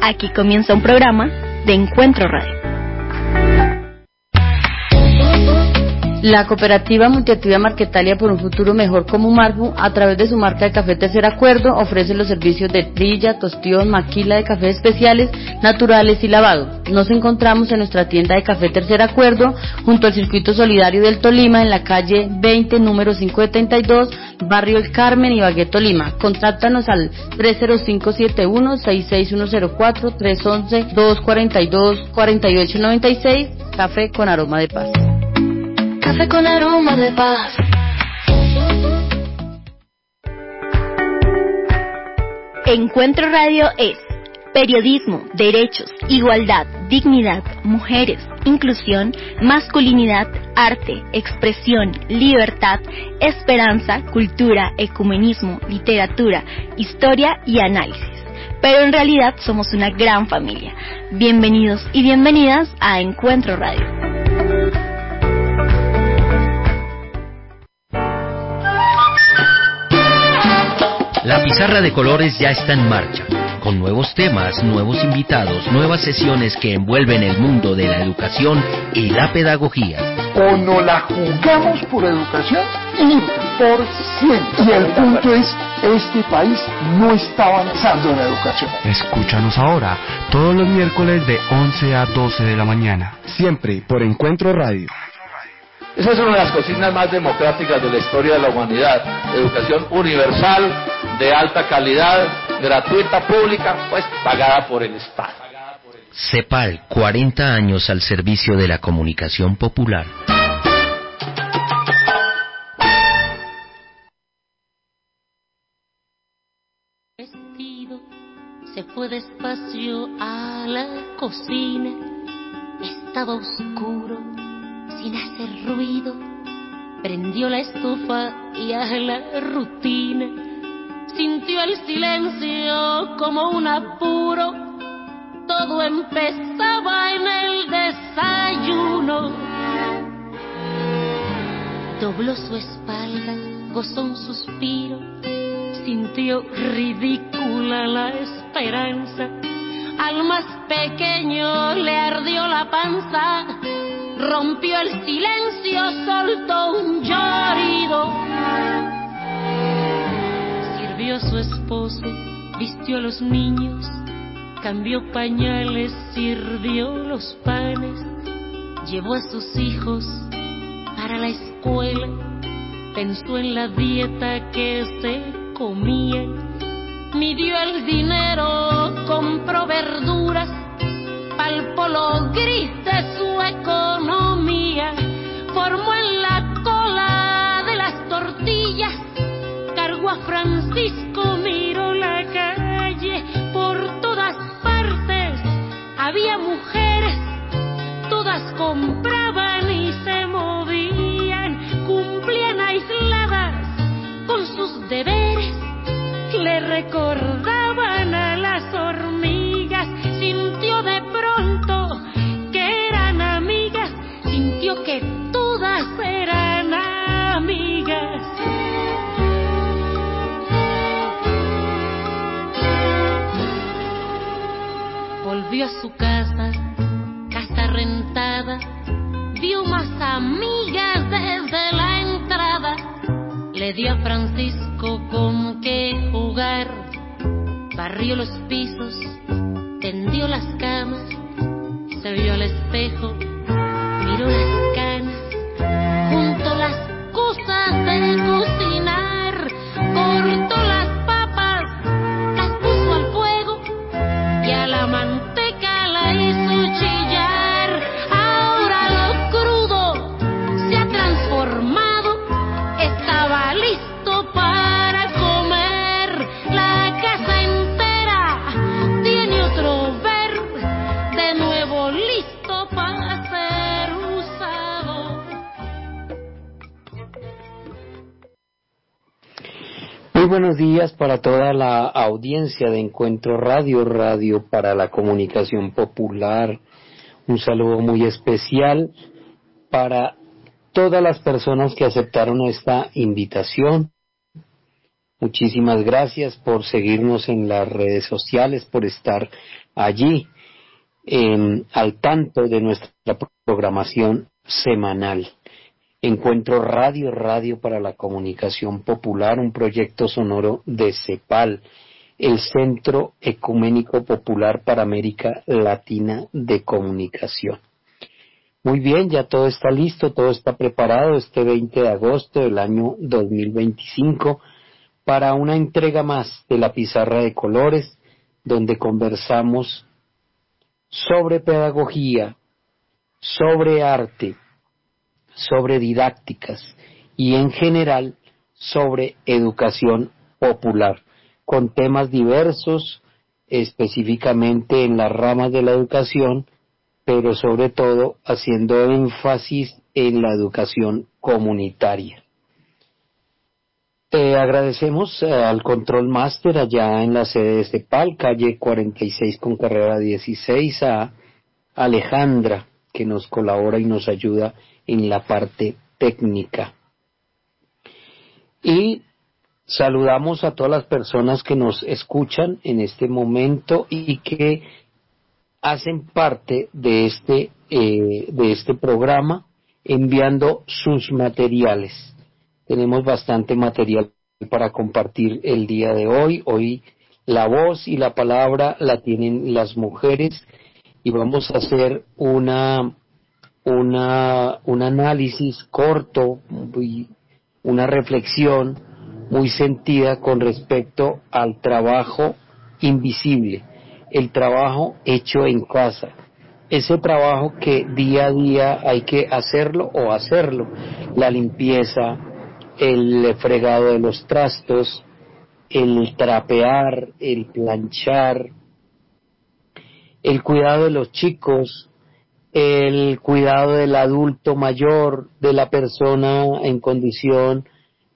Aquí comienza un programa de Encuentro Radio. La cooperativa multiactividad Marquetalia por un futuro mejor como Marfu, a través de su marca de café Tercer Acuerdo, ofrece los servicios de trilla, tostión, maquila de café especiales, naturales y lavado. Nos encontramos en nuestra tienda de café Tercer Acuerdo, junto al Circuito Solidario del Tolima, en la calle 20, número 572, Barrio El Carmen, Ibagué, Tolima. Contáctanos al 305-71-66104, 311-242-4896, café con aroma de paz. Café con aroma de paz. Encuentro Radio es periodismo, derechos, igualdad, dignidad, mujeres, inclusión, masculinidad, arte, expresión, libertad, esperanza, cultura, ecumenismo, literatura, historia y análisis. Pero en realidad somos una gran familia. Bienvenidos y bienvenidas a Encuentro Radio. La pizarra de colores ya está en marcha, con nuevos temas, nuevos invitados, nuevas sesiones que envuelven el mundo de la educación y la pedagogía. O no la jugamos por educación y por ciencia. Y el punto es, este país no está avanzando en la educación. Escúchanos ahora, todos los miércoles de 11 a 12 de la mañana. Siempre por Encuentro Radio. Esa es una de las consignas más democráticas de la historia de la humanidad. Educación universal, de alta calidad, gratuita, pública, pues pagada por el Estado. CEPAL, 40 años al servicio de la comunicación popular. Vestido, se fue despacio a la cocina. Estaba oscuro, sin hacer ruido. Prendió la estufa y a la rutina. Sintió el silencio como un apuro. Todo empezaba en el desayuno. Dobló su espalda, gozó un suspiro. Sintió ridícula la esperanza. Al más pequeño le ardió la panza. Rompió el silencio, soltó un llorido. Sirvió a su esposo, vistió a los niños, cambió pañales, sirvió los panes, llevó a sus hijos para la escuela, pensó en la dieta que se comían, midió el dinero, compró verduras, palpó lo gris de su economía, formó en la cola de las tortillas, cargó a Francisco, miró la calle, por todas partes había mujeres, todas compraban y se movían, cumplían aisladas con sus deberes, le recordaban a las hormigas, sintió de pronto que eran amigas, sintió que todas eran amigas. Volvió a su casa, casa rentada, vio más amigas desde la entrada, le dio a Francisco con qué jugar, barrió los pisos, tendió las camas, se vio al espejo, miró las canas, juntó las cosas de cocinar, cortó las papas, las puso al fuego y a la manteca la hizo chillar. Ahora lo crudo se ha transformado, estaba listo para comer. La casa entera tiene otro ver, de nuevo listo para ser usado. Muy buenos días para toda la audiencia de Encuentro Radio, Radio para la Comunicación Popular. Un saludo muy especial para todas las personas que aceptaron esta invitación Muchísimas gracias por seguirnos en las redes sociales, por estar allí al tanto de nuestra programación semanal. Encuentro Radio, Radio para la Comunicación Popular, un proyecto sonoro de CEPAL, el Centro Ecuménico Popular para América Latina de Comunicación. Muy bien, ya todo está listo, todo está preparado este 20 de agosto del año 2025 para una entrega más de la pizarra de colores, donde conversamos sobre pedagogía, sobre arte, sobre didácticas y en general sobre educación popular, con temas diversos, específicamente en las ramas de la educación, pero sobre todo haciendo énfasis en la educación comunitaria. Agradecemos al Control Master allá en la sede de CEPAL, calle 46 con carrera 16, a Alejandra, que nos colabora y nos ayuda en la parte técnica. Y saludamos a todas las personas que nos escuchan en este momento y que hacen parte de este programa enviando sus materiales. Tenemos bastante material para compartir el día de hoy. Hoy la voz y la palabra la tienen las mujeres y vamos a hacer un análisis corto, una reflexión muy sentida con respecto al trabajo invisible, el trabajo hecho en casa, ese trabajo que día a día hay que hacerlo, la limpieza, el fregado de los trastos, el trapear, el planchar, el cuidado de los chicos, el cuidado del adulto mayor, de la persona en condición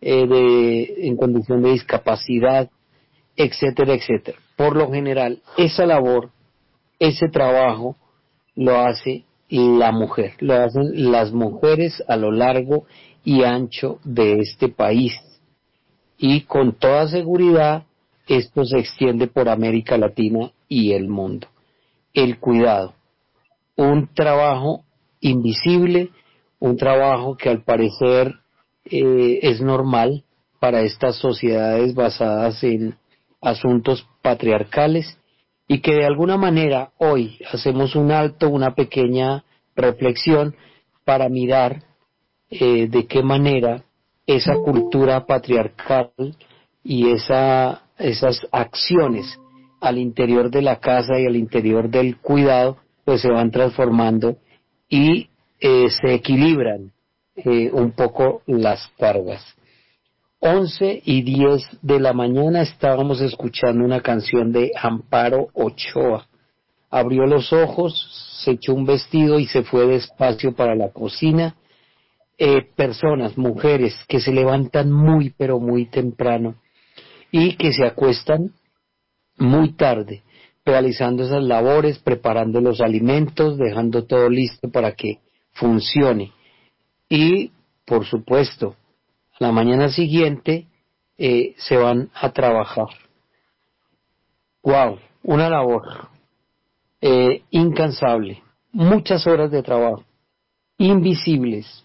de discapacidad, etcétera, etcétera. Por lo general, esa labor, ese trabajo lo hace la mujer, lo hacen las mujeres a lo largo y ancho de este país. Y con toda seguridad esto se extiende por América Latina y el mundo. El cuidado, un trabajo invisible, un trabajo que al parecer es normal para estas sociedades basadas en asuntos patriarcales y que de alguna manera hoy hacemos un alto, una pequeña reflexión para mirar de qué manera esa cultura patriarcal y esas acciones al interior de la casa y al interior del cuidado pues se van transformando y se equilibran un poco las cargas. 11:10 de la mañana estábamos escuchando una canción de Amparo Ochoa. Abrió los ojos, se echó un vestido y se fue despacio para la cocina. Personas, mujeres que se levantan muy pero muy temprano y que se acuestan muy tarde, realizando esas labores, preparando los alimentos, dejando todo listo para que funcione. Y, por supuesto, la mañana siguiente se van a trabajar. ¡Wow! Una labor incansable, muchas horas de trabajo, invisibles.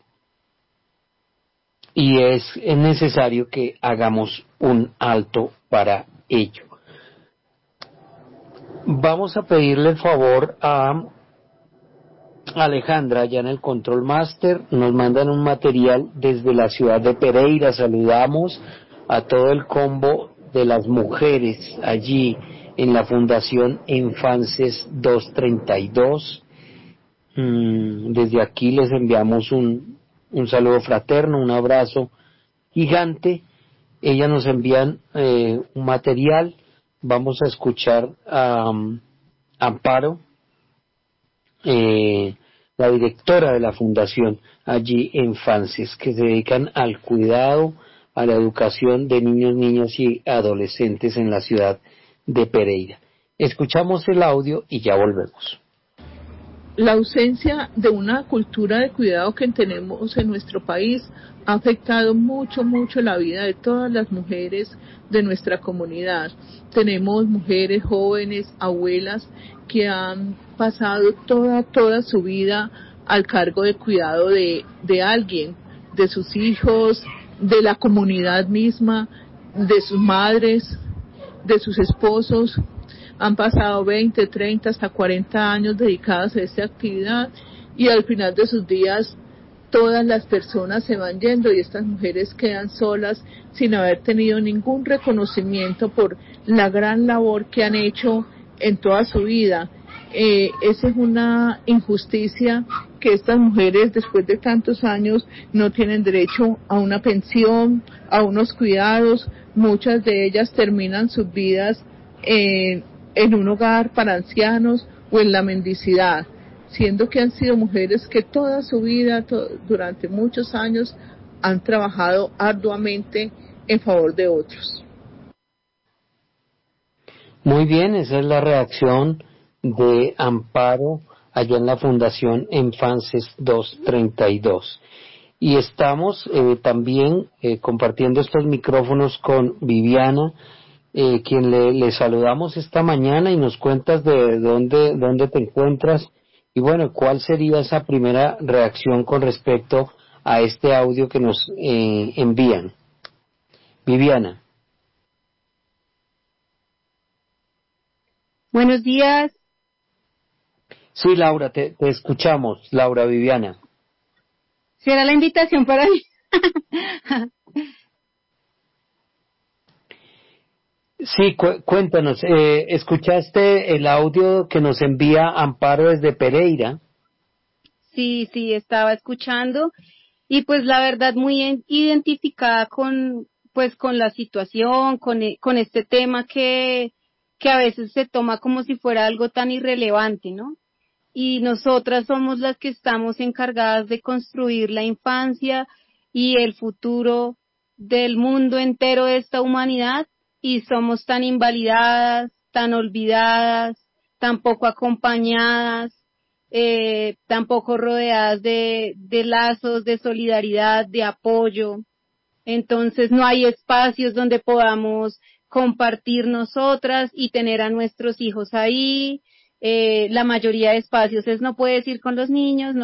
Y es necesario que hagamos un alto para ello. Vamos a pedirle el favor a Alejandra, ya en el Control Master, nos mandan un material desde la ciudad de Pereira. Saludamos a todo el combo de las mujeres allí en la Fundación Infances 232. Desde aquí les enviamos un saludo fraterno, un abrazo gigante. Ellas nos envían un material. Vamos a escuchar a Amparo, la directora de la fundación allí en Fances, que se dedican al cuidado, a la educación de niños, niñas y adolescentes en la ciudad de Pereira. Escuchamos el audio y ya volvemos. la ausencia de una cultura de cuidado que tenemos en nuestro país ha afectado mucho la vida de todas las mujeres de nuestra comunidad. Tenemos mujeres jóvenes, abuelas, que han pasado toda su vida al cargo de cuidado de alguien, de sus hijos, de la comunidad misma, de sus madres, de sus esposos. Han pasado 20, 30, hasta 40 años dedicadas a esta actividad y al final de sus días todas las personas se van yendo y estas mujeres quedan solas sin haber tenido ningún reconocimiento por la gran labor que han hecho en toda su vida. Esa es una injusticia, que estas mujeres después de tantos años no tienen derecho a una pensión, a unos cuidados. Muchas de ellas terminan sus vidas en un hogar para ancianos o en la mendicidad, siendo que han sido mujeres que toda su vida, durante muchos años, han trabajado arduamente en favor de otros. Muy bien, esa es la reacción de Amparo allá en la Fundación Enfances 232. Y estamos también compartiendo estos micrófonos con Viviana, quien le saludamos esta mañana, y nos cuentas de dónde te encuentras y bueno, cuál sería esa primera reacción con respecto a este audio que nos envían. Viviana. Buenos días. Sí, Laura, te escuchamos, Laura Viviana. ¿Será la invitación para mí? Sí, cuéntanos, ¿escuchaste el audio que nos envía Amparo desde Pereira? Sí, estaba escuchando y pues la verdad muy identificada con la situación, con este tema que a veces se toma como si fuera algo tan irrelevante, ¿no? Y nosotras somos las que estamos encargadas de construir la infancia y el futuro del mundo entero de esta humanidad, y somos tan invalidadas, tan olvidadas, tan poco acompañadas, tan poco rodeadas de lazos de solidaridad, de apoyo. Entonces no hay espacios donde podamos compartir nosotras y tener a nuestros hijos ahí. La mayoría de espacios es no puedes ir con los niños,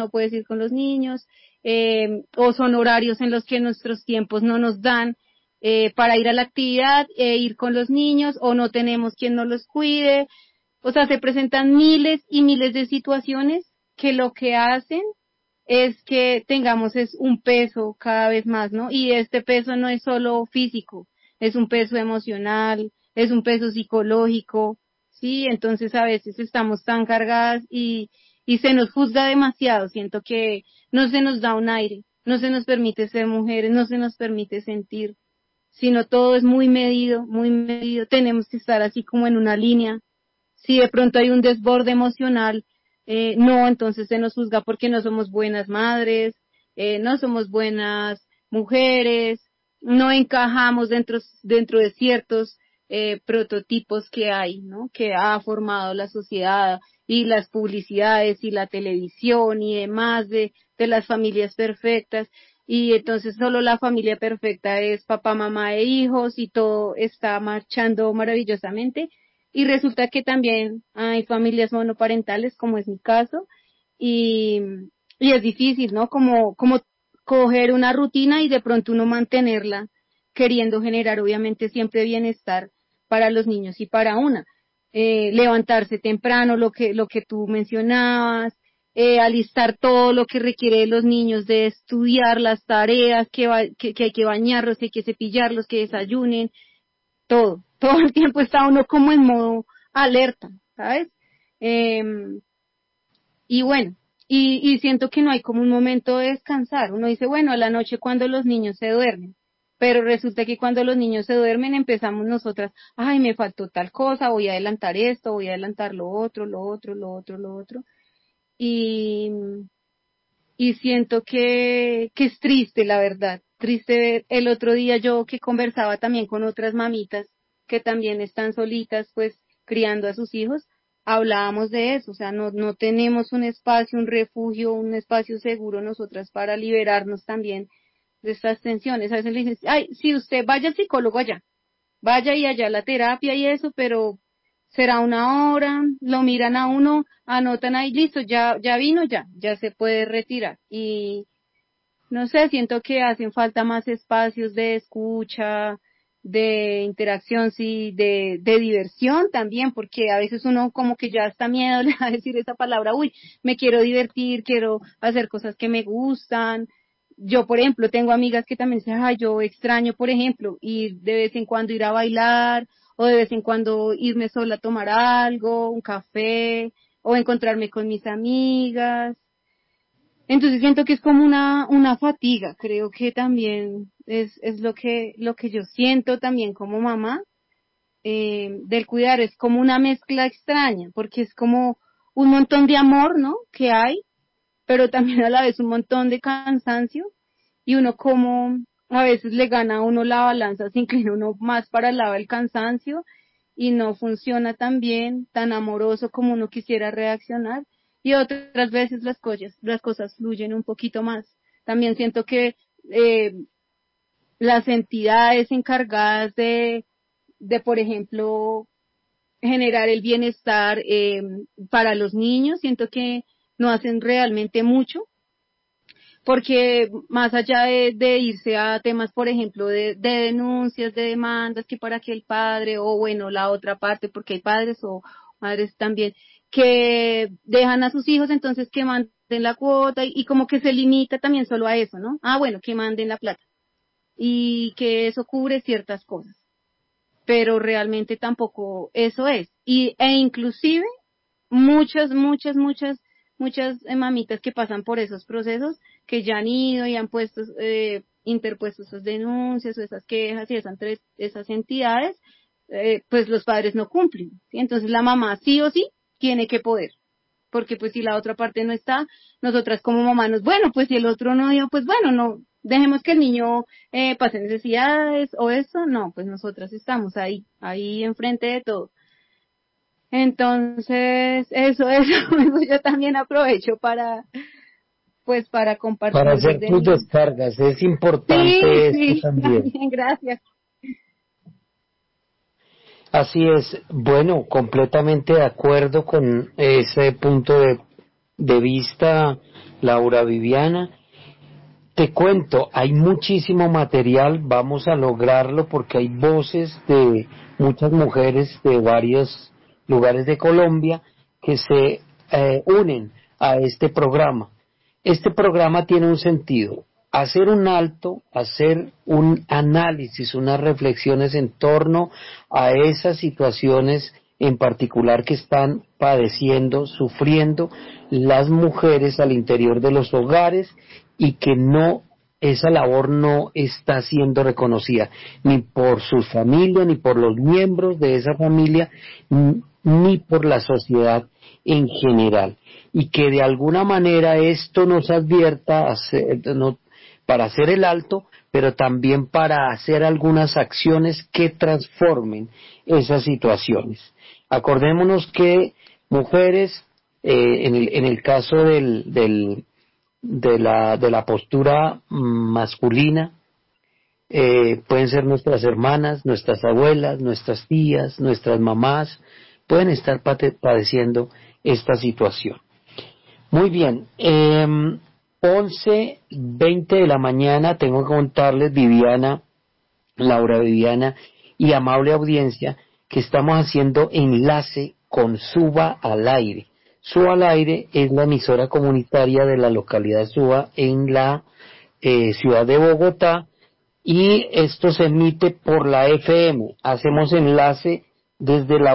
o son horarios en los que nuestros tiempos no nos dan para ir a la actividad e ir con los niños, o no tenemos quien nos los cuide. O sea, se presentan miles y miles de situaciones que lo que hacen es que tengamos es un peso cada vez más, ¿no? Y este peso no es solo físico, es un peso emocional, es un peso psicológico, ¿sí? Entonces a veces estamos tan cargadas y se nos juzga demasiado. Siento que no se nos da un aire, no se nos permite ser mujeres, no se nos permite sentir, sino todo es muy medido, tenemos que estar así como en una línea. Si de pronto hay un desborde emocional, no, entonces se nos juzga porque no somos buenas madres, no somos buenas mujeres, no encajamos dentro de ciertos prototipos que hay, ¿no? Que ha formado la sociedad y las publicidades y la televisión y demás de las familias perfectas. Y entonces solo la familia perfecta es papá, mamá e hijos y todo está marchando maravillosamente. Y resulta que también hay familias monoparentales, como es mi caso, y es difícil, ¿no? Como coger una rutina y de pronto uno mantenerla, queriendo generar obviamente siempre bienestar para los niños y para una. Levantarse temprano, lo que tú mencionabas, alistar todo lo que requiere de los niños, de estudiar las tareas, que hay que bañarlos, que hay que cepillarlos, que desayunen, todo el tiempo está uno como en modo alerta, ¿sabes? Y bueno, y siento que no hay como un momento de descansar. Uno dice, bueno, a la noche cuando los niños se duermen, pero resulta que cuando los niños se duermen empezamos nosotras, ay, me faltó tal cosa, voy a adelantar esto, voy a adelantar lo otro, y siento que es triste, la verdad, triste ver. El otro día yo que conversaba también con otras mamitas que también están solitas, pues, criando a sus hijos, hablábamos de eso, o sea, no tenemos un espacio, un refugio, un espacio seguro nosotras para liberarnos también de estas tensiones. A veces le dicen, ay, si usted vaya al psicólogo allá, vaya y allá la terapia y eso, pero será una hora, lo miran a uno, anotan ahí, listo, ya vino, ya se puede retirar. Y no sé, siento que hacen falta más espacios de escucha, de interacción, sí, de diversión también, porque a veces uno como que ya está miedo le va a decir esa palabra, uy, me quiero divertir, quiero hacer cosas que me gustan. Yo, por ejemplo, tengo amigas que también dicen, ay, yo extraño, por ejemplo, ir de vez en cuando ir a bailar, o de vez en cuando irme sola a tomar algo, un café, o encontrarme con mis amigas. Entonces siento que es como una fatiga, creo que también es lo que yo siento también como mamá, del cuidar, es como una mezcla extraña, porque es como un montón de amor, ¿no? Que hay, pero también a la vez un montón de cansancio, y uno como a veces le gana a uno la balanza, se inclina uno más para el lado del cansancio, y no funciona tan bien, tan amoroso como uno quisiera reaccionar, y otras veces las cosas fluyen un poquito más. También siento que eh, las entidades encargadas de, por ejemplo, generar el bienestar para los niños, siento que no hacen realmente mucho, porque más allá de irse a temas, por ejemplo, de denuncias, de demandas, que para que el padre, o bueno, la otra parte, porque hay padres o madres también, que dejan a sus hijos, entonces que manden la cuota, y como que se limita también solo a eso, ¿no? Ah, bueno, que manden la plata, y que eso cubre ciertas cosas, pero realmente tampoco eso es. E inclusive muchas mamitas que pasan por esos procesos, que ya han ido y han puesto, interpuesto esas denuncias o esas quejas y esas entidades, pues los padres no cumplen, ¿sí? Entonces la mamá sí o sí tiene que poder, porque pues si la otra parte no está, nosotras como mamá bueno, pues si el otro no dio, pues bueno, no, dejemos que el niño pase necesidades o eso, no, pues nosotras estamos ahí enfrente de todo. Entonces, eso yo también aprovecho pues para Para compartir hacer desde tus mi... descargas. Es Sí, importante esto sí, también. también, gracias. Así es. Bueno, completamente de acuerdo con ese punto de vista, Laura Viviana. Te cuento, hay muchísimo material, vamos a lograrlo porque hay voces de muchas mujeres de varios lugares de Colombia que se unen a este programa. Este programa tiene un sentido, hacer un alto, hacer un análisis, unas reflexiones en torno a esas situaciones en particular que están padeciendo, sufriendo las mujeres al interior de los hogares y que esa labor no está siendo reconocida ni por sus familias, ni por los miembros de esa familia, ni por la sociedad en general. Y que de alguna manera esto nos advierta para hacer el alto, pero también para hacer algunas acciones que transformen esas situaciones. Acordémonos que mujeres, en el caso de la postura masculina, pueden ser nuestras hermanas, nuestras abuelas, nuestras tías, nuestras mamás, pueden estar padeciendo esta situación. Muy bien, 11:20 de la mañana, tengo que contarles, Viviana, Laura Viviana y amable audiencia, que estamos haciendo enlace con Suba al Aire. Suba al Aire es la emisora comunitaria de la localidad de Suba en la ciudad de Bogotá, y esto se emite por la FM. Hacemos enlace desde la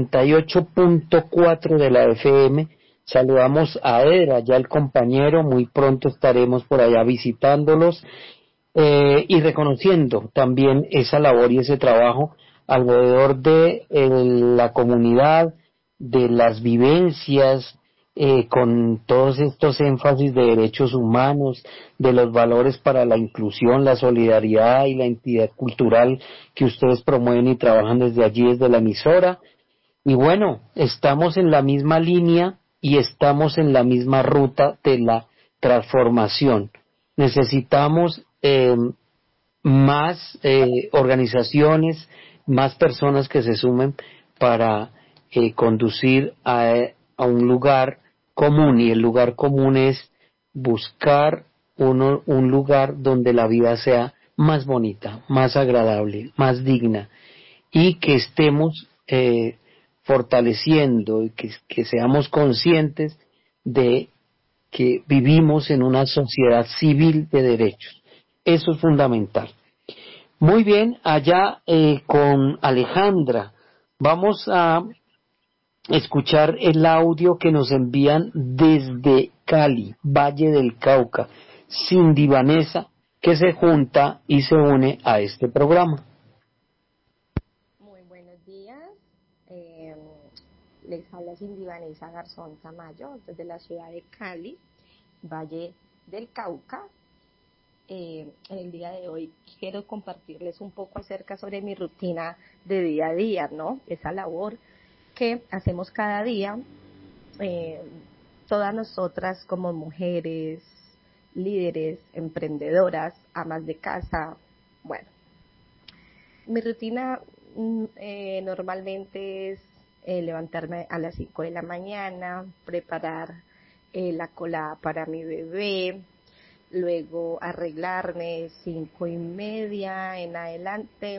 88.4 de la FM. Saludamos a Edra, ya el compañero, muy pronto estaremos por allá visitándolos, y reconociendo también esa labor y ese trabajo alrededor de la comunidad, de las vivencias, con todos estos énfasis de derechos humanos, de los valores para la inclusión, la solidaridad y la identidad cultural que ustedes promueven y trabajan desde allí, desde la emisora. Y bueno, estamos en la misma línea y estamos en la misma ruta de la transformación. Necesitamos más organizaciones, más personas que se sumen para conducir a un lugar común, y el lugar común es buscar un lugar donde la vida sea más bonita, más agradable, más digna, y que estemos fortaleciendo y que seamos conscientes de que vivimos en una sociedad civil de derechos. Eso es fundamental. Muy bien, allá con Alejandra vamos a escuchar el audio que nos envían desde Cali, Valle del Cauca, Cindy Vanessa, que se junta y se une a este programa. Muy buenos días, les habla Cindy Vanessa Garzón Tamayo desde la ciudad de Cali, Valle del Cauca. En el día de hoy quiero compartirles un poco acerca sobre mi rutina de día a día, ¿no? Esa labor que hacemos cada día, todas nosotras como mujeres, líderes, emprendedoras, amas de casa. Bueno, mi rutina normalmente es levantarme a las 5 de la mañana, preparar la colada para mi bebé, luego arreglarme 5:30 en adelante,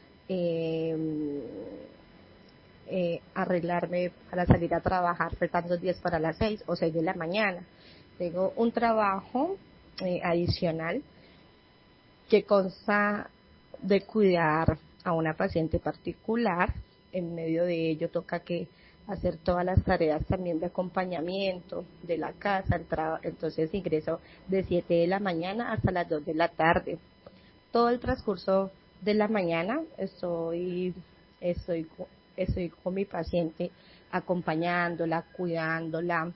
arreglarme para salir a trabajar, faltando 10 para las 6 o 6 de la mañana. Tengo un trabajo adicional que consta de cuidar a una paciente particular. En medio de ello toca que hacer todas las tareas también de acompañamiento de la casa, entonces ingreso de 7 de la mañana hasta las 2 de la tarde. Todo el transcurso de la mañana estoy con mi paciente acompañándola, cuidándola,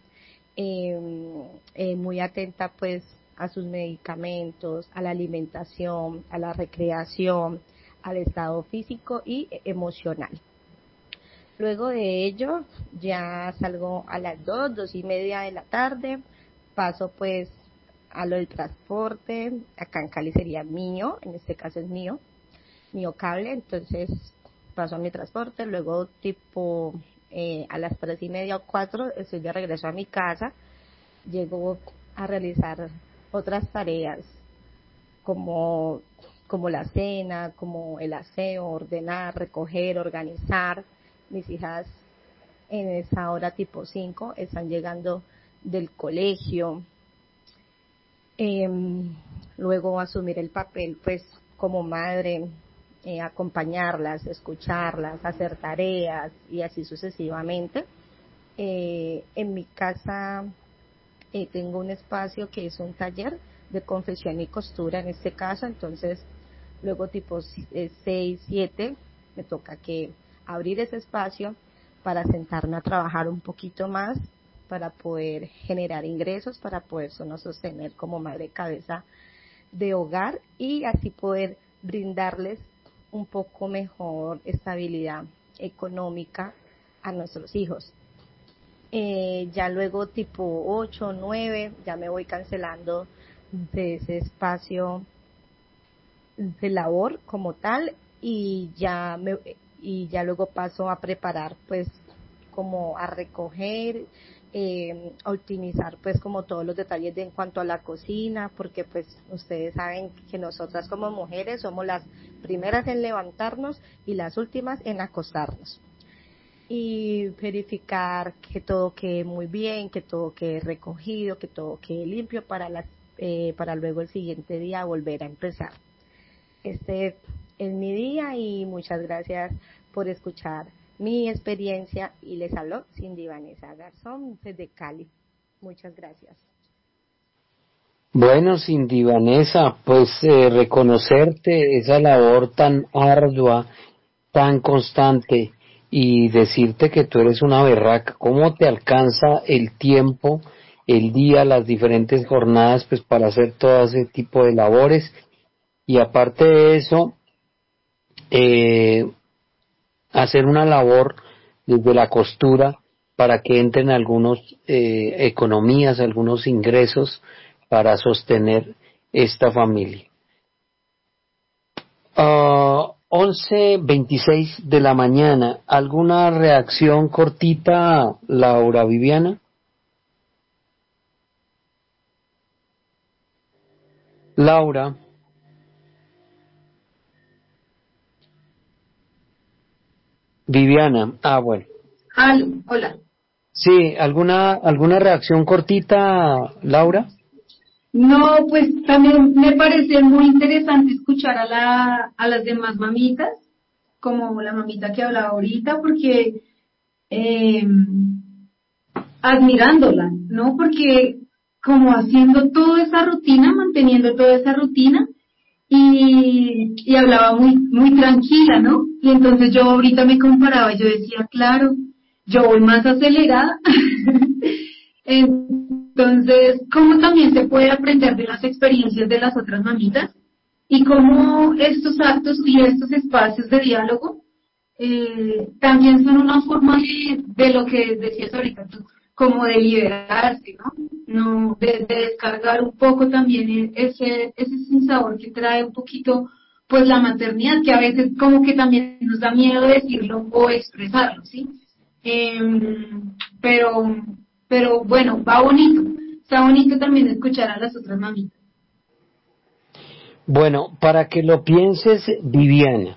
muy atenta pues a sus medicamentos, a la alimentación, a la recreación, al estado físico y emocional. Luego de ello ya salgo a las 2:30 de la tarde, paso pues a lo del transporte. Acá en Cali sería mío, en este caso es mío cable, entonces paso a mi transporte, luego tipo a las 3:30 o 4 estoy de regreso a mi casa, llego a realizar otras tareas como la cena, como el aseo, ordenar, recoger, organizar. Mis hijas en esa hora tipo 5 están llegando del colegio. Luego asumir el papel pues como madre, acompañarlas, escucharlas, hacer tareas y así sucesivamente. En mi casa tengo un espacio que es un taller de confección y costura en este caso, entonces luego tipo 6, 7 me toca que abrir ese espacio para sentarme a trabajar un poquito más, para poder generar ingresos, para poder sostener como madre cabeza de hogar y así poder brindarles un poco mejor estabilidad económica a nuestros hijos. Ya luego tipo 8, 9 ya me voy cancelando de ese espacio de labor como tal y ya luego paso a preparar pues como a recoger, a optimizar pues como todos los detalles en cuanto a la cocina, porque pues ustedes saben que nosotras como mujeres somos las primeras en levantarnos y las últimas en acostarnos, y verificar que todo quede muy bien, que todo quede recogido, que todo quede limpio para luego el siguiente día volver a empezar. Este es mi día y muchas gracias por escuchar mi experiencia, y les habló Cindy Vanessa Garzón desde Cali. Muchas gracias. Bueno, Cindy Vanessa, pues reconocerte esa labor tan ardua, tan constante, y decirte que tú eres una berraca. ¿Cómo te alcanza el tiempo, el día, las diferentes jornadas pues para hacer todo ese tipo de labores? Y aparte de eso, hacer una labor desde la costura, para que entren algunos economías, algunos ingresos para sostener esta familia. 11:26 de la mañana. ¿Alguna reacción cortita, Laura Viviana? Laura. Viviana. Bueno. Hola. Sí, ¿alguna reacción cortita, Laura? No, pues también me parece muy interesante escuchar a las demás mamitas, como la mamita que hablaba ahorita, porque admirándola, ¿no? Porque como haciendo toda esa rutina, manteniendo toda esa rutina, y hablaba muy tranquila, ¿no? Y entonces yo ahorita me comparaba, yo decía, claro, yo voy más acelerada. Entonces, ¿cómo también se puede aprender de las experiencias de las otras mamitas? Y cómo estos actos y estos espacios de diálogo también son una forma de lo que decías ahorita tú, como de liberarse, ¿no? De descargar un poco también ese sinsabor que trae un poquito, pues la maternidad, que a veces como que también nos da miedo decirlo o expresarlo, ¿sí? Pero bueno, va bonito, está bonito también escuchar a las otras mamitas. Bueno, para que lo pienses, Viviana,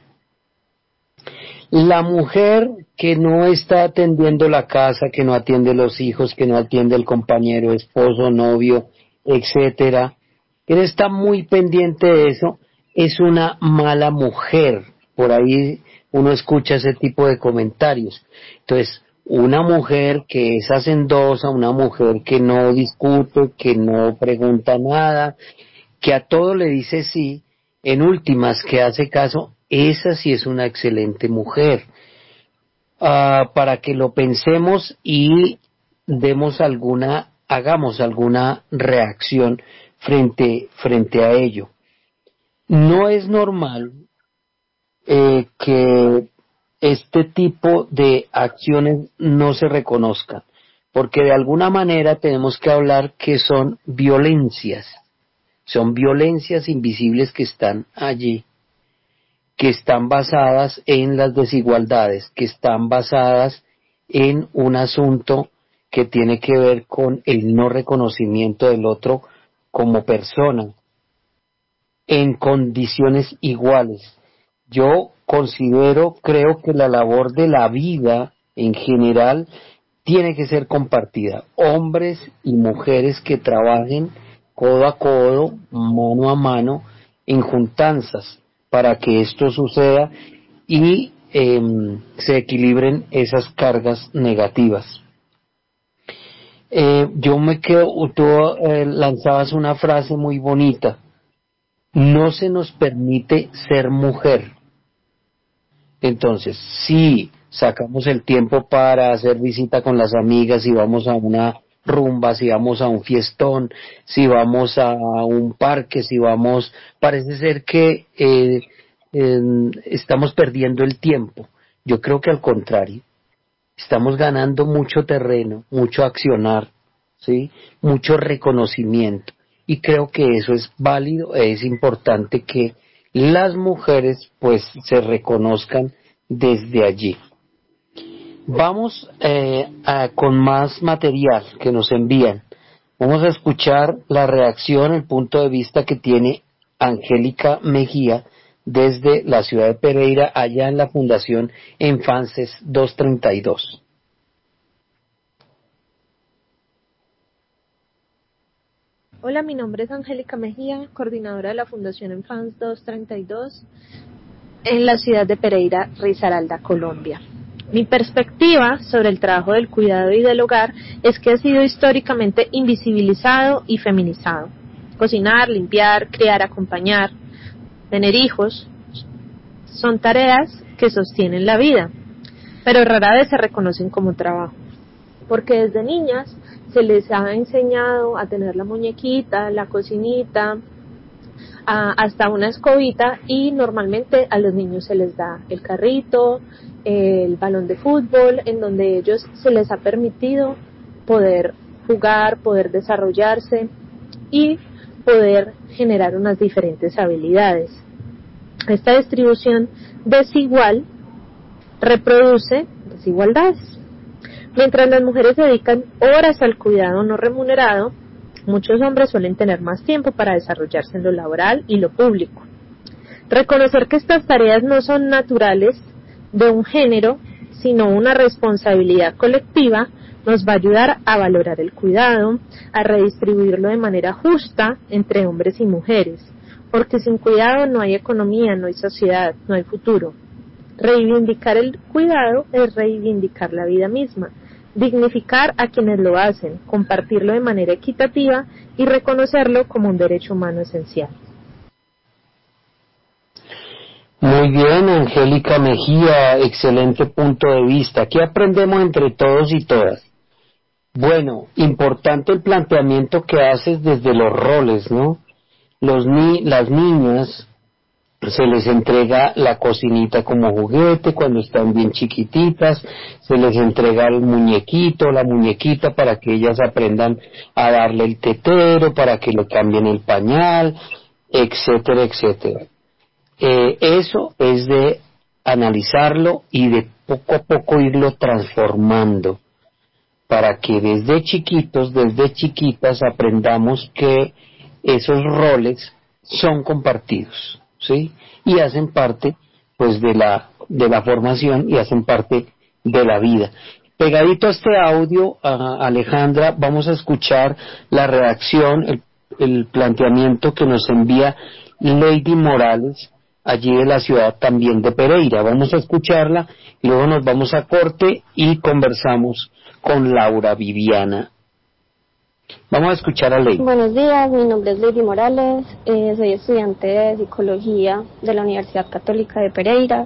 la mujer que no está atendiendo la casa, que no atiende los hijos, que no atiende el compañero, esposo, novio, etcétera, que no está muy pendiente de eso, es una mala mujer. Por ahí uno escucha ese tipo de comentarios. Entonces, una mujer que es hacendosa, una mujer que no discute, que no pregunta nada, que a todo le dice sí, en últimas que hace caso, esa sí es una excelente mujer. Para que lo pensemos y hagamos alguna reacción frente a ello. No es normal que este tipo de acciones no se reconozcan, porque de alguna manera tenemos que hablar que son violencias invisibles que están allí, que están basadas en las desigualdades, que están basadas en un asunto que tiene que ver con el no reconocimiento del otro como persona, en condiciones iguales. Yo creo que la labor de la vida en general tiene que ser compartida. Hombres y mujeres que trabajen codo a codo, mano a mano, en juntanzas, para que esto suceda y se equilibren esas cargas negativas. Yo me quedo, tú lanzabas una frase muy bonita: no se nos permite ser mujer. Entonces, si sacamos el tiempo para hacer visita con las amigas, si vamos a una rumba, si vamos a un fiestón, si vamos a un parque, parece ser que estamos perdiendo el tiempo. Yo creo que al contrario, estamos ganando mucho terreno, mucho accionar, ¿sí? Mucho reconocimiento. Y creo que eso es válido, es importante que las mujeres pues se reconozcan desde allí. Vamos con más material que nos envían. Vamos a escuchar la reacción, el punto de vista que tiene Angélica Mejía desde la ciudad de Pereira, allá en la Fundación Infances 232. Hola, mi nombre es Angélica Mejía, coordinadora de la Fundación Infances 232 en la ciudad de Pereira, Risaralda, Colombia. Mi perspectiva sobre el trabajo del cuidado y del hogar es que ha sido históricamente invisibilizado y feminizado. Cocinar, limpiar, criar, acompañar, tener hijos, son tareas que sostienen la vida, pero rara vez se reconocen como trabajo, porque desde niñas se les ha enseñado a tener la muñequita, la cocinita, hasta una escobita, y normalmente a los niños se les da el carrito, el balón de fútbol, en donde ellos se les ha permitido poder jugar, poder desarrollarse y poder generar unas diferentes habilidades. Esta distribución desigual reproduce desigualdades. Mientras las mujeres dedican horas al cuidado no remunerado, muchos hombres suelen tener más tiempo para desarrollarse en lo laboral y lo público. Reconocer que estas tareas no son naturales de un género, sino una responsabilidad colectiva, nos va a ayudar a valorar el cuidado, a redistribuirlo de manera justa entre hombres y mujeres, porque sin cuidado no hay economía, no hay sociedad, no hay futuro. Reivindicar el cuidado es reivindicar la vida misma, dignificar a quienes lo hacen, compartirlo de manera equitativa y reconocerlo como un derecho humano esencial. Muy bien, Angélica Mejía, excelente punto de vista. ¿Qué aprendemos entre todos y todas? Bueno, importante el planteamiento que haces desde los roles, ¿no? Las niñas se les entrega la cocinita como juguete cuando están bien chiquititas, se les entrega el muñequito, la muñequita para que ellas aprendan a darle el tetero, para que le cambien el pañal, etcétera, etcétera. Eso es de analizarlo y de poco a poco irlo transformando para que desde chiquitos, desde chiquitas aprendamos que esos roles son compartidos, ¿sí? Y hacen parte pues de la formación y hacen parte de la vida. Pegadito a este audio, Alejandra, vamos a escuchar la redacción, el planteamiento que nos envía Lady Morales, allí de la ciudad también de Pereira. Vamos a escucharla y luego nos vamos a corte y conversamos con Laura Viviana. Vamos a escuchar a Lady. Buenos días, mi nombre es Lady Morales, soy estudiante de Psicología de la Universidad Católica de Pereira.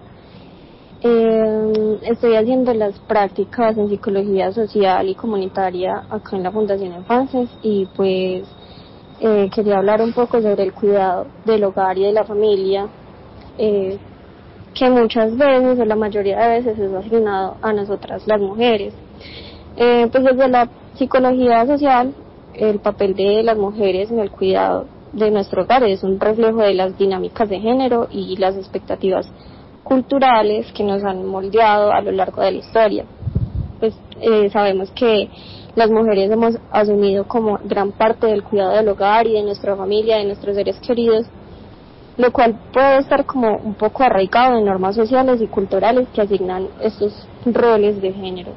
Estoy haciendo las prácticas en Psicología Social y Comunitaria acá en la Fundación Infances y pues quería hablar un poco sobre el cuidado del hogar y de la familia, que muchas veces, o la mayoría de veces, es asignado a nosotras las mujeres. Pues desde la psicología social, el papel de las mujeres en el cuidado de nuestro hogar es un reflejo de las dinámicas de género y las expectativas culturales que nos han moldeado a lo largo de la historia. Pues sabemos que las mujeres hemos asumido como gran parte del cuidado del hogar y de nuestra familia, de nuestros seres queridos, lo cual puede estar como un poco arraigado en normas sociales y culturales que asignan estos roles de género.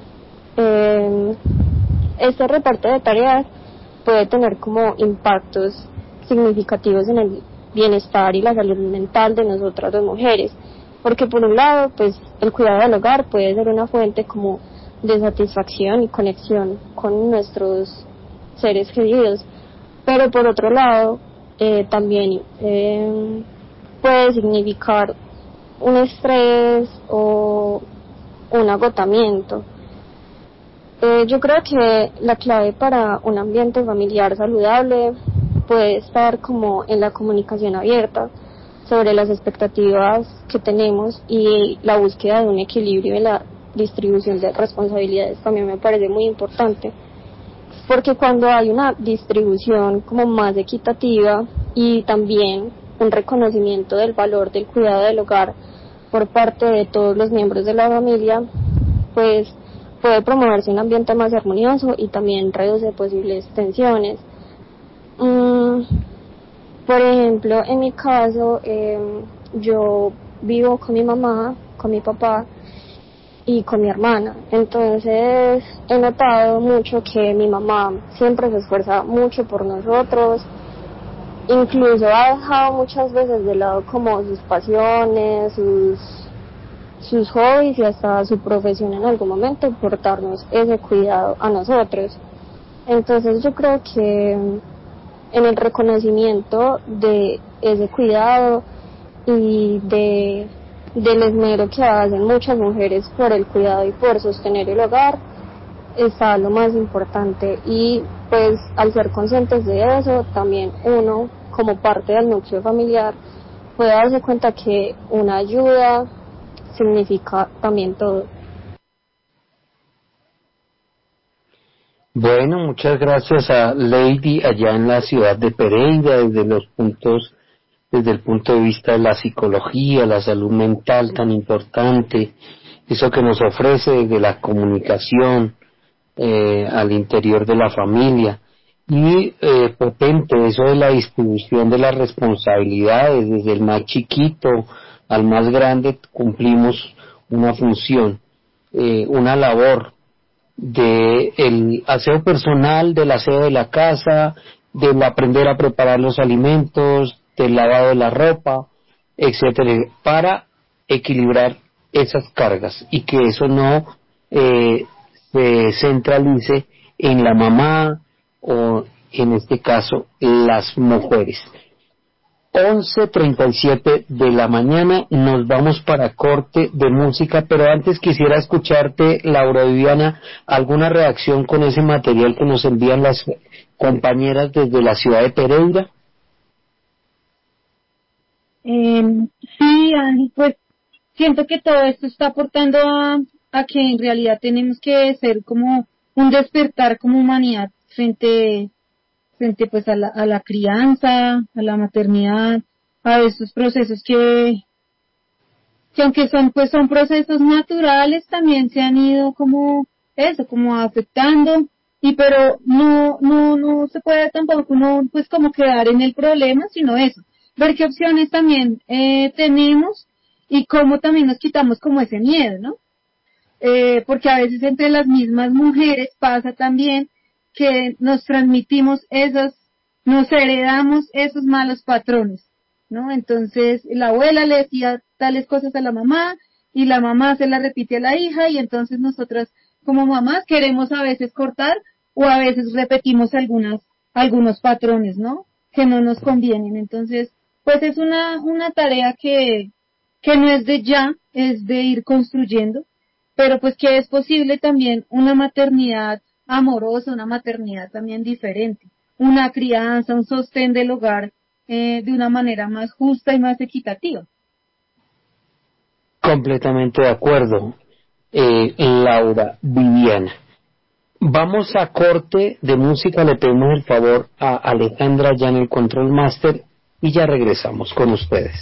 Este reparto de tareas puede tener como impactos significativos en el bienestar y la salud mental de nosotras las mujeres, porque por un lado, pues el cuidado del hogar puede ser una fuente como de satisfacción y conexión con nuestros seres queridos, pero por otro lado también puede significar un estrés o un agotamiento. Yo creo que la clave para un ambiente familiar saludable puede estar como en la comunicación abierta sobre las expectativas que tenemos y la búsqueda de un equilibrio en la distribución de responsabilidades. También me parece muy importante, porque cuando hay una distribución como más equitativa y también un reconocimiento del valor del cuidado del hogar por parte de todos los miembros de la familia, pues puede promoverse un ambiente más armonioso y también reduce posibles tensiones. Por ejemplo, en mi caso, yo vivo con mi mamá, con mi papá y con mi hermana. Entonces he notado mucho que mi mamá siempre se esfuerza mucho por nosotros, incluso ha dejado muchas veces de lado como sus pasiones, sus hobbies y hasta su profesión en algún momento por darnos ese cuidado a nosotros. Entonces yo creo que en el reconocimiento de ese cuidado y del esmero que hacen muchas mujeres por el cuidado y por sostener el hogar está lo más importante, y pues al ser conscientes de eso también uno como parte del núcleo familiar puede darse cuenta que una ayuda significa también todo. Bueno, muchas gracias a Lady allá en la ciudad de Pereira, desde el punto de vista de la psicología, la salud mental tan importante, eso que nos ofrece desde la comunicación al interior de la familia, y potente eso de la distribución de las responsabilidades, desde el más chiquito al más grande cumplimos una función, una labor de el aseo personal, del aseo de la casa, del aprender a preparar los alimentos, del lavado de la ropa, etcétera, para equilibrar esas cargas y que eso no se centralice en la mamá o en este caso las mujeres. 11:37 de la mañana, nos vamos para corte de música, pero antes quisiera escucharte, Laura Viviana, alguna reacción con ese material que nos envían las compañeras desde la ciudad de Pereira. Sí, Ángel, pues siento que todo esto está aportando a que en realidad tenemos que ser como un despertar como humanidad frente pues a la crianza, a la maternidad, a estos procesos que aunque son procesos naturales, también se han ido como afectando, pero no se puede tampoco uno pues como quedar en el problema, sino eso, ver qué opciones también tenemos y cómo también nos quitamos como ese miedo, ¿no? Porque a veces entre las mismas mujeres pasa también que nos transmitimos nos heredamos esos malos patrones, ¿no? Entonces la abuela le decía tales cosas a la mamá y la mamá se la repite a la hija y entonces nosotras como mamás queremos a veces cortar o a veces repetimos algunos patrones, ¿no? Que no nos convienen. Entonces, pues es una tarea que no es de ya, es de ir construyendo, pero pues que es posible también una maternidad amorosa, una maternidad también diferente, una crianza, un sostén del hogar de una manera más justa y más equitativa. Completamente de acuerdo, Laura Viviana. Vamos a corte de música, le pedimos el favor a Alejandra ya en el Control Master y ya regresamos con ustedes.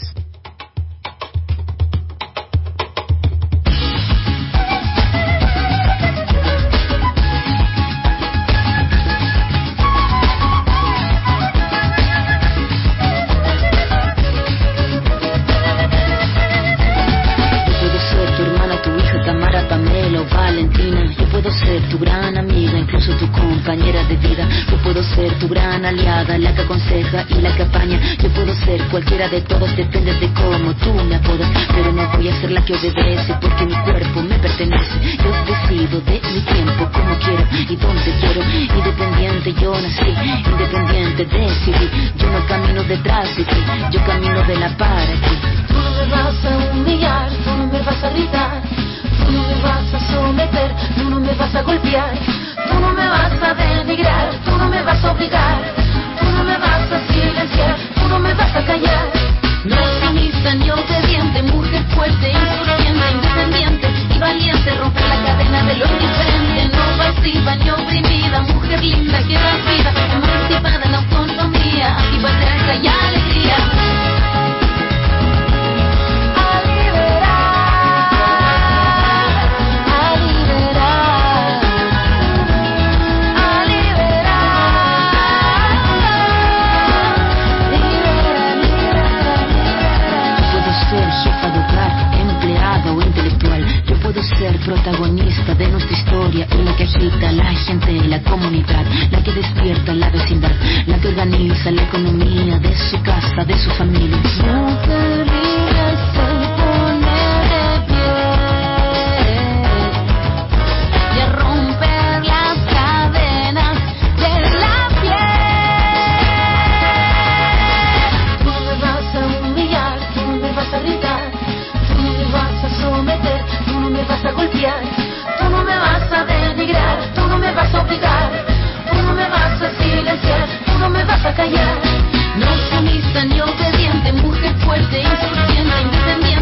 Tu gran amiga, incluso tu compañera de vida. Yo puedo ser tu gran aliada, la que aconseja y la que apaña. Yo puedo ser cualquiera de todos, depende de cómo tú me apodas. Pero no voy a ser la que obedece, porque mi cuerpo me pertenece. Yo decido de mi tiempo, como quiero y donde quiero. Independiente yo nací, independiente decidí. Yo no camino detrás de ti, yo camino de la para ti. Tú no me vas a humillar, tú no me vas a gritar. Tú no me vas a someter, tú no me vas a golpear, tú no me vas a denigrar, tú no me vas a obligar, tú no me vas a silenciar, tú no me vas a callar. No sumisa ni obediente, mujer fuerte, insurgente, independiente y valiente, romper la cadena de lo indiferente, no pasiva ni oprimida, mujer linda que da vida, emancipada en autonomía, antipatriarca y alegría. Ser protagonista de nuestra historia y la que agita a la gente de la comunidad, la que despierta la vecindad, la que organiza la economía de su casa, de su familia. No te rías en poner de pie y a romper las cadenas de la piel. Tú no me vas a humillar, tú no me vas a gritar, tú no me vas a someter, tú no me vas a golpear, tú no me vas a denigrar, tú no me vas a obligar, tú no me vas a silenciar, tú no me vas a callar. No sumisa ni obediente, mujer fuerte, insurgente, independiente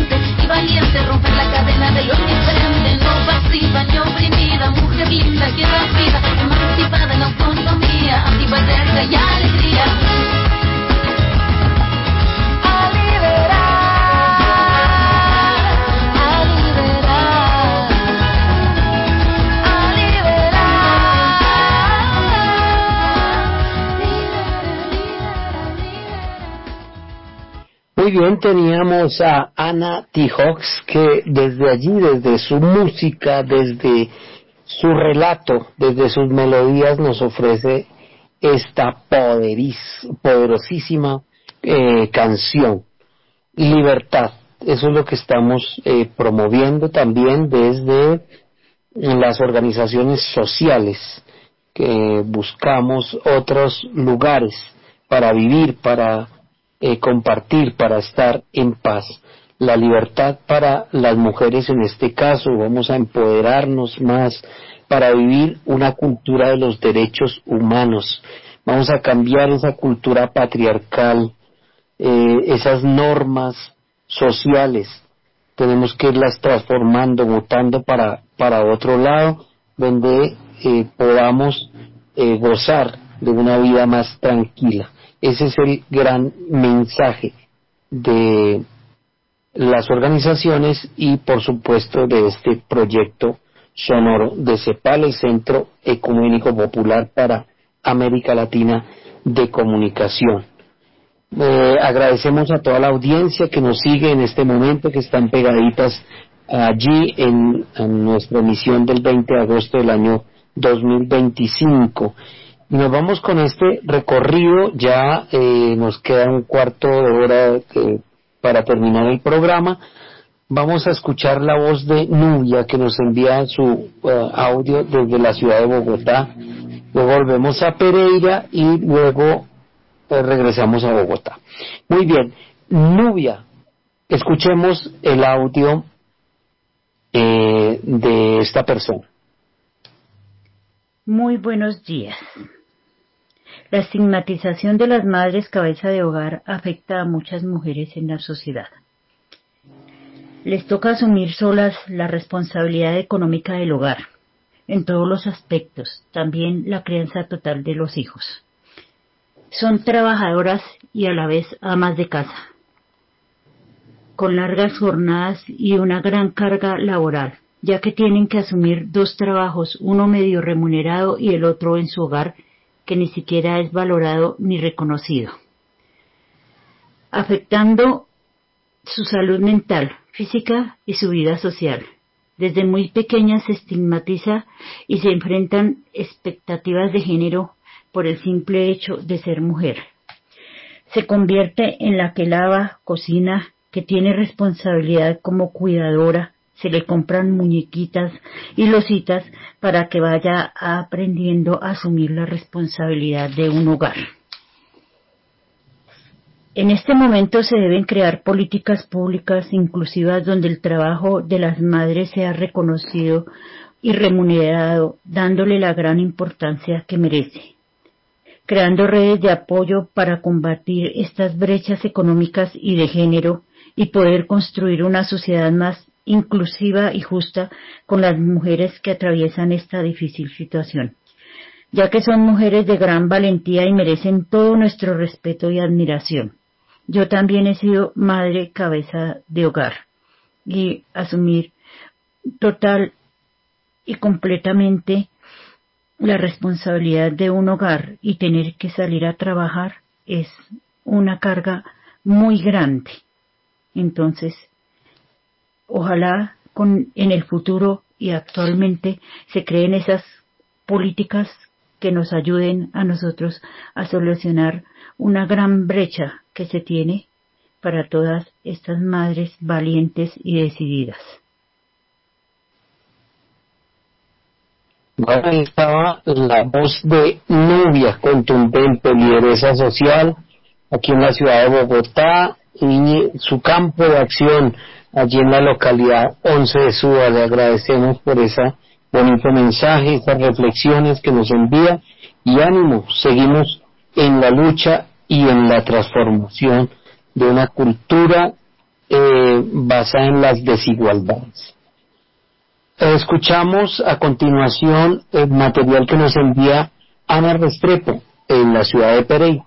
Muy bien, teníamos a Ana Tijox, que desde allí, desde su música, desde su relato, desde sus melodías, nos ofrece esta poderosísima canción, Libertad. Eso es lo que estamos promoviendo también desde las organizaciones sociales, que buscamos otros lugares para vivir, para compartir, para estar en paz. La libertad para las mujeres en este caso, vamos a empoderarnos más para vivir una cultura de los derechos humanos. Vamos a cambiar esa cultura patriarcal, esas normas sociales. Tenemos que irlas transformando, mutando para otro lado, donde podamos gozar de una vida más tranquila. Ese es el gran mensaje de las organizaciones y, por supuesto, de este proyecto sonoro de CEPAL, el Centro Ecuménico Popular para América Latina de Comunicación. Agradecemos a toda la audiencia que nos sigue en este momento, que están pegaditas allí en nuestra emisión del 20 de agosto del año 2025. Y nos vamos con este recorrido, ya nos queda un cuarto de hora para terminar el programa. Vamos a escuchar la voz de Nubia, que nos envía su audio desde la ciudad de Bogotá. Luego volvemos a Pereira y luego regresamos a Bogotá. Muy bien, Nubia, escuchemos el audio de esta persona. Muy buenos días. La estigmatización de las madres cabeza de hogar afecta a muchas mujeres en la sociedad. Les toca asumir solas la responsabilidad económica del hogar, en todos los aspectos, también la crianza total de los hijos. Son trabajadoras y a la vez amas de casa, con largas jornadas y una gran carga laboral, ya que tienen que asumir dos trabajos, uno medio remunerado y el otro en su hogar, que ni siquiera es valorado ni reconocido, afectando su salud mental, física y su vida social. Desde muy pequeñas se estigmatiza y se enfrentan expectativas de género por el simple hecho de ser mujer. Se convierte en la que lava, cocina, que tiene responsabilidad como cuidadora. Se le compran muñequitas y lositas para que vaya aprendiendo a asumir la responsabilidad de un hogar. En este momento se deben crear políticas públicas inclusivas donde el trabajo de las madres sea reconocido y remunerado, dándole la gran importancia que merece, creando redes de apoyo para combatir estas brechas económicas y de género y poder construir una sociedad más inclusiva y justa con las mujeres que atraviesan esta difícil situación, ya que son mujeres de gran valentía y merecen todo nuestro respeto y admiración. Yo también he sido madre cabeza de hogar y asumir total y completamente la responsabilidad de un hogar y tener que salir a trabajar es una carga muy grande. Entonces, ojalá en el futuro y actualmente se creen esas políticas que nos ayuden a nosotros a solucionar una gran brecha que se tiene para todas estas madres valientes y decididas. Bueno, ahí estaba la voz de Nubia, contundente, lideresa social, aquí en la ciudad de Bogotá, y su campo de acción allí en la localidad 11 de Suba. Le agradecemos por ese bonito mensaje, esas reflexiones que nos envía, y ánimo, seguimos en la lucha y en la transformación de una cultura basada en las desigualdades. Escuchamos a continuación el material que nos envía Ana Restrepo en la ciudad de Pereira.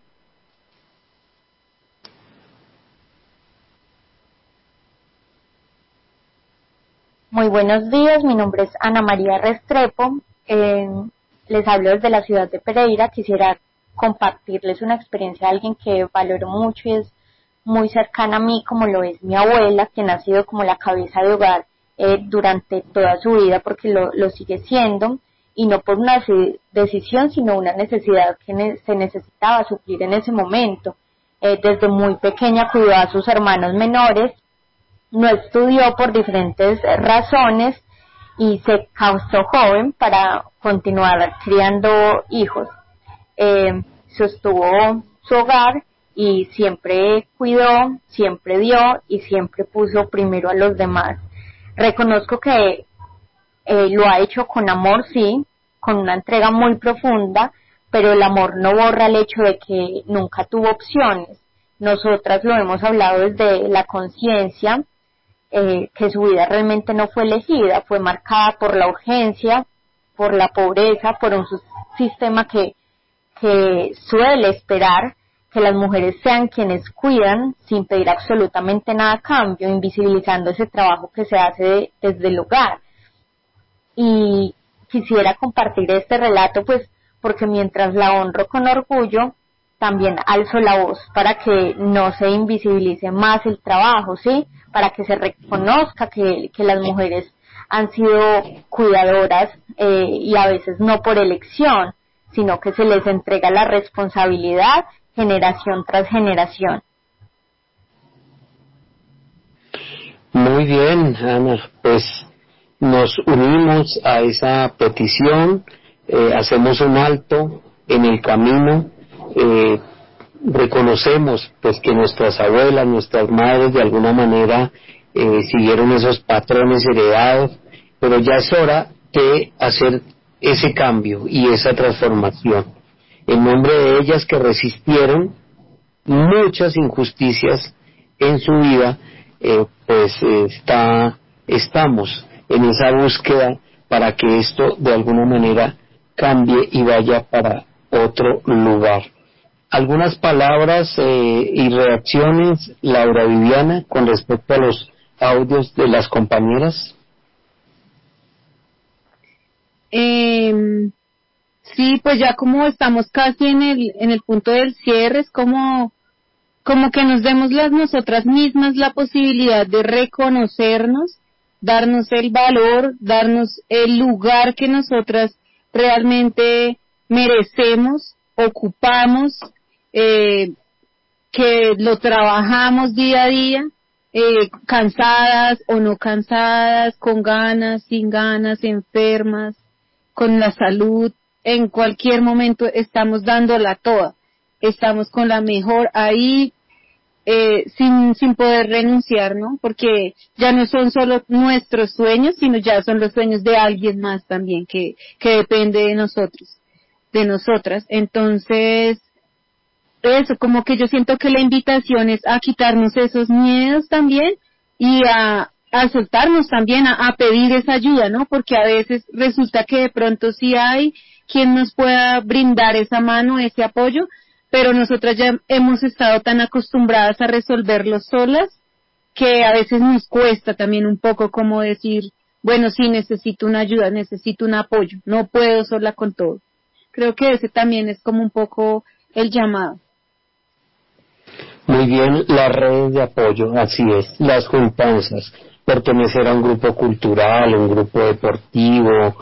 Muy buenos días, mi nombre es Ana María Restrepo, les hablo desde la ciudad de Pereira. Quisiera compartirles una experiencia de alguien que valoro mucho y es muy cercana a mí, como lo es mi abuela, quien ha sido como la cabeza de hogar durante toda su vida, porque lo sigue siendo, y no por una decisión, sino una necesidad que se necesitaba suplir en ese momento. Desde muy pequeña cuidó a sus hermanos menores, no estudió por diferentes razones y se casó joven para continuar criando hijos. Sostuvo su hogar y siempre cuidó, siempre dio y siempre puso primero a los demás. Reconozco que lo ha hecho con amor, sí, con una entrega muy profunda, pero el amor no borra el hecho de que nunca tuvo opciones. Nosotras lo hemos hablado desde la conciencia, que su vida realmente no fue elegida, fue marcada por la urgencia, por la pobreza, por un sistema que suele esperar que las mujeres sean quienes cuidan sin pedir absolutamente nada a cambio, invisibilizando ese trabajo que se hace desde el hogar. Y quisiera compartir este relato, pues, porque mientras la honro con orgullo, también alzo la voz para que no se invisibilice más el trabajo, ¿sí? Para que se reconozca que las mujeres han sido cuidadoras y a veces no por elección, sino que se les entrega la responsabilidad generación tras generación. Muy bien, Ana, pues nos unimos a esa petición, hacemos un alto en el camino, reconocemos pues que nuestras abuelas, nuestras madres de alguna manera siguieron esos patrones heredados, pero ya es hora de hacer ese cambio y esa transformación. En nombre de ellas que resistieron muchas injusticias en su vida, estamos en esa búsqueda para que esto de alguna manera cambie y vaya para otro lugar. Algunas palabras y reacciones, Laura Viviana, con respecto a los audios de las compañeras. Sí, pues ya como estamos casi en el punto del cierre, es como que nos demos nosotras mismas la posibilidad de reconocernos, darnos el valor, darnos el lugar que nosotras realmente merecemos, ocupamos, que lo trabajamos día a día, cansadas o no cansadas, con ganas, sin ganas, enfermas, con la salud. En cualquier momento estamos dándola toda, estamos con la mejor ahí, sin poder renunciar, ¿no? Porque ya no son solo nuestros sueños, sino ya son los sueños de alguien más también, que depende de nosotros, de nosotras. Entonces, eso, como que yo siento que la invitación es a quitarnos esos miedos también y a soltarnos también, a pedir esa ayuda, ¿no? Porque a veces resulta que de pronto sí hay quien nos pueda brindar esa mano, ese apoyo, pero nosotras ya hemos estado tan acostumbradas a resolverlo solas que a veces nos cuesta también un poco como decir, bueno, sí, necesito una ayuda, necesito un apoyo, no puedo sola con todo. Creo que ese también es como un poco el llamado. Muy bien, las redes de apoyo, así es, las juntanzas, pertenecer a un grupo cultural, un grupo deportivo,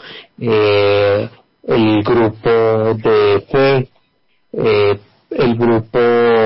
el grupo de fe, el grupo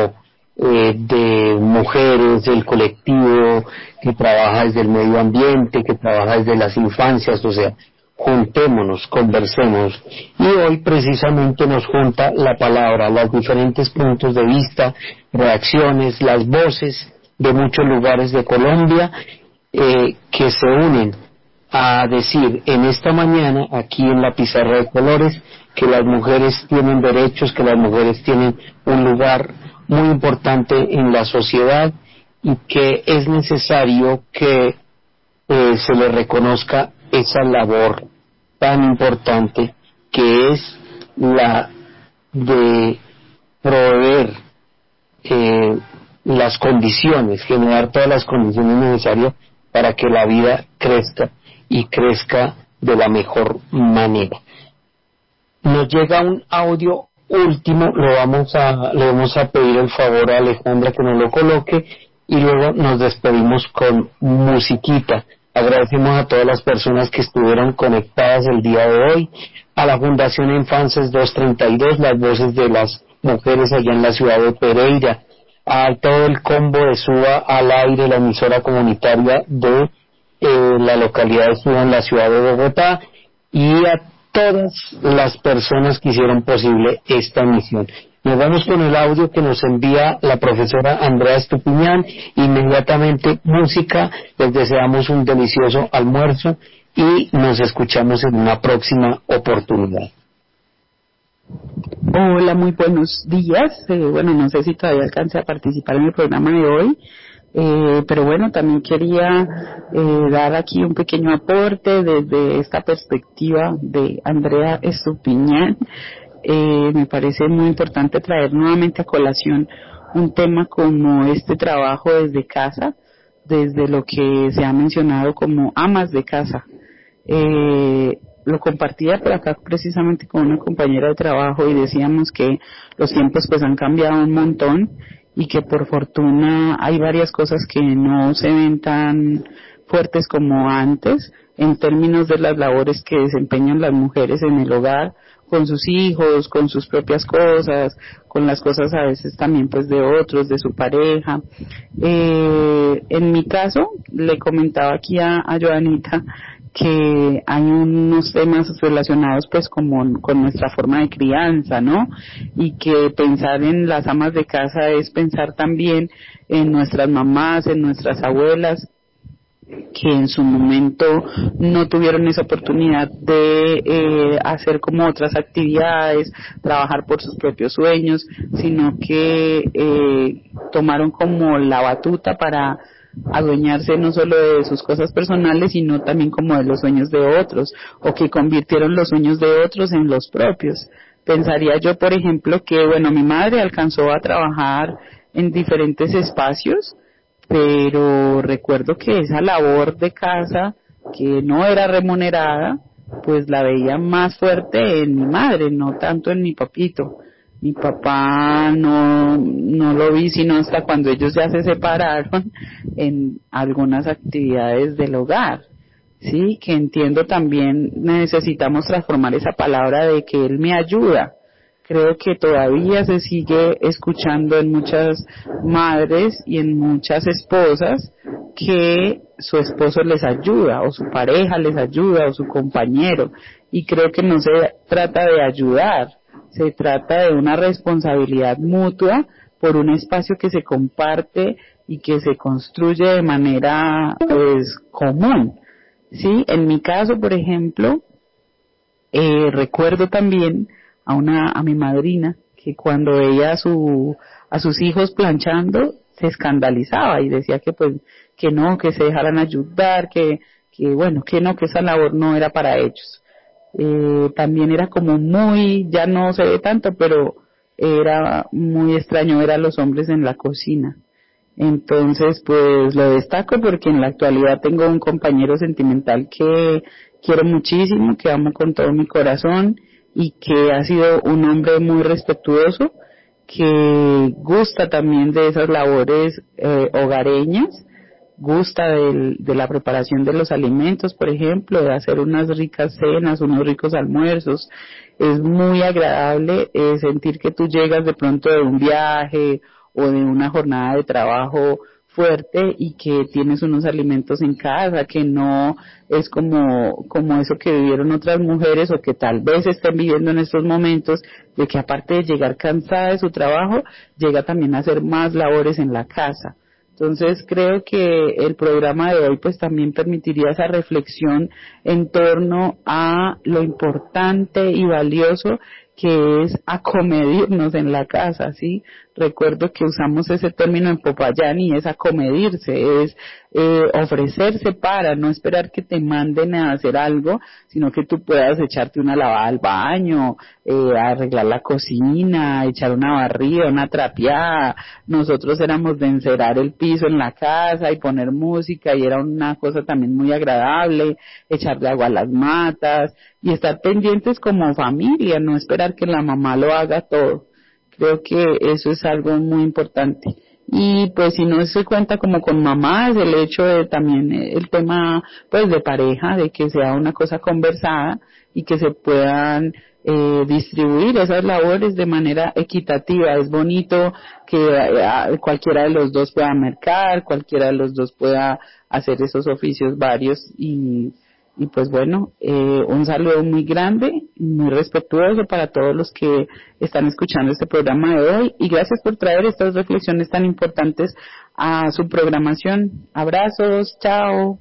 de mujeres, el colectivo que trabaja desde el medio ambiente, que trabaja desde las infancias, o sea, juntémonos, conversemos. Y hoy precisamente nos junta la palabra, los diferentes puntos de vista, reacciones, las voces de muchos lugares de Colombia que se unen a decir en esta mañana, aquí en la pizarra de colores, que las mujeres tienen derechos, que las mujeres tienen un lugar muy importante en la sociedad y que es necesario que se le reconozca esa labor tan importante que es la de proveer las condiciones, generar todas las condiciones necesarias para que la vida crezca y crezca de la mejor manera. Nos llega un audio último le vamos a pedir el favor a Alejandra que nos lo coloque y luego nos despedimos con musiquita. Agradecemos a todas las personas que estuvieron conectadas el día de hoy, a la Fundación Infances 232, las voces de las mujeres allá en la ciudad de Pereira, a todo el combo de Suba al Aire, la emisora comunitaria de la localidad de Suba en la ciudad de Bogotá, y a todas las personas que hicieron posible esta emisión. Nos vamos con el audio que nos envía la profesora Andrea Estupiñán. Inmediatamente música, les deseamos un delicioso almuerzo y nos escuchamos en una próxima oportunidad. Hola, muy buenos días. Bueno, no sé si todavía alcancé a participar en el programa de hoy, pero bueno, también quería dar aquí un pequeño aporte desde esta perspectiva de Andrea Estupiñán. Me parece muy importante traer nuevamente a colación un tema como este trabajo desde casa, desde lo que se ha mencionado como amas de casa. Lo compartía por acá precisamente con una compañera de trabajo y decíamos que los tiempos pues han cambiado un montón y que por fortuna hay varias cosas que no se ven tan fuertes como antes en términos de las labores que desempeñan las mujeres en el hogar, con sus hijos, con sus propias cosas, con las cosas a veces también pues de otros, de su pareja. En mi caso, le comentaba aquí a Joanita que hay unos temas relacionados pues como con nuestra forma de crianza, ¿no? Y que pensar en las amas de casa es pensar también en nuestras mamás, en nuestras abuelas, que en su momento no tuvieron esa oportunidad de hacer como otras actividades, trabajar por sus propios sueños, sino que tomaron como la batuta para adueñarse no solo de sus cosas personales, sino también como de los sueños de otros, o que convirtieron los sueños de otros en los propios. Pensaría yo, por ejemplo, que bueno, mi madre alcanzó a trabajar en diferentes espacios, pero recuerdo que esa labor de casa, que no era remunerada, pues la veía más fuerte en mi madre, no tanto en mi papito. Mi papá no lo vi sino hasta cuando ellos ya se separaron en algunas actividades del hogar. Sí, que entiendo también necesitamos transformar esa palabra de que él me ayuda. Creo que todavía se sigue escuchando en muchas madres y en muchas esposas que su esposo les ayuda, o su pareja les ayuda, o su compañero, y creo que no se trata de ayudar, se trata de una responsabilidad mutua por un espacio que se comparte y que se construye de manera pues común. Sí, en mi caso, por ejemplo, recuerdo también a mi madrina que cuando veía a sus hijos planchando se escandalizaba y decía que pues que no, que se dejaran ayudar, que bueno, que no, que esa labor no era para ellos. También era como muy, ya no se ve tanto, pero era muy extraño ver a los hombres en la cocina. Entonces, pues lo destaco porque en la actualidad tengo un compañero sentimental que quiero muchísimo, que amo con todo mi corazón y que ha sido un hombre muy respetuoso, que gusta también de esas labores hogareñas, gusta de la preparación de los alimentos, por ejemplo, de hacer unas ricas cenas, unos ricos almuerzos. Es muy agradable sentir que tú llegas de pronto de un viaje o de una jornada de trabajo fuerte y que tienes unos alimentos en casa, que no es como eso que vivieron otras mujeres o que tal vez estén viviendo en estos momentos, de que aparte de llegar cansada de su trabajo, llega también a hacer más labores en la casa. Entonces creo que el programa de hoy pues también permitiría esa reflexión en torno a lo importante y valioso que es acomedirnos en la casa, ¿sí? Recuerdo que usamos ese término en Popayán y es acomedirse, es ofrecerse para, no esperar que te manden a hacer algo, sino que tú puedas echarte una lavada al baño, arreglar la cocina, echar una barrida, una trapeada. Nosotros éramos de encerar el piso en la casa y poner música, y era una cosa también muy agradable, echarle agua a las matas y estar pendientes como familia, no esperar que la mamá lo haga todo. Creo que eso es algo muy importante. Y pues si no se cuenta como con mamás, el hecho de también el tema pues de pareja, de que sea una cosa conversada y que se puedan distribuir esas labores de manera equitativa. Es bonito que cualquiera de los dos pueda mercar, cualquiera de los dos pueda hacer esos oficios varios y pues bueno, un saludo muy grande, muy respetuoso para todos los que están escuchando este programa de hoy y gracias por traer estas reflexiones tan importantes a su programación. Abrazos, chao.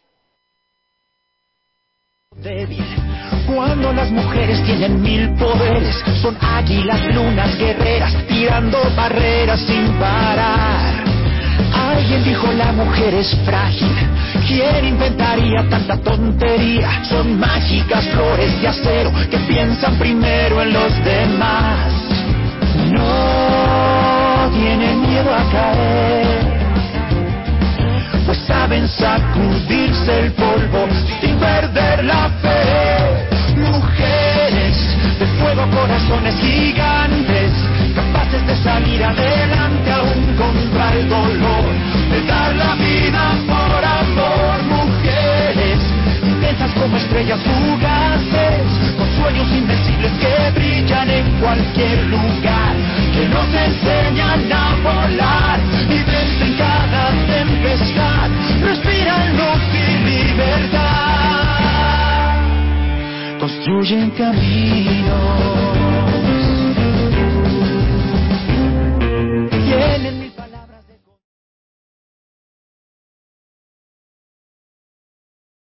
Débil. Cuando las mujeres tienen 1000 poderes, son águilas, lunas, guerreras, tirando barreras sin parar. Alguien dijo la mujer es frágil, ¿quién inventaría tanta tontería? Son mágicas flores de acero que piensan primero en los demás. No tienen miedo a caer, pues saben sacudirse el polvo sin perder la fe. Mujeres de fuego, corazones gigantes, capaces de salir adelante aún contra el dolor, de dar la vida por amor. Mujeres intensas como estrellas fugaces, con sueños invencibles que brillan en cualquier lugar, que nos enseñan a volar y vencen cada tempestad, respiran luz y libertad, construyen camino.